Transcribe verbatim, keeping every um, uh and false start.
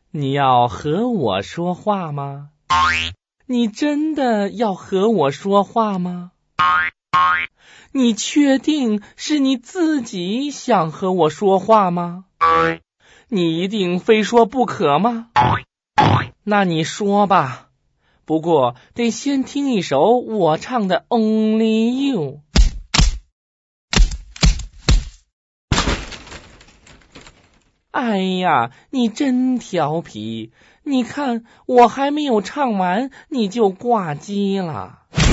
你要和我说话吗？你真的要和我说话吗？你确定是你自己想和我说话吗？你一定非说不可吗？那你说吧，不过得先听一首我唱的 Only You。 哎呀，你真调皮，你看我还没有唱完你就挂机了。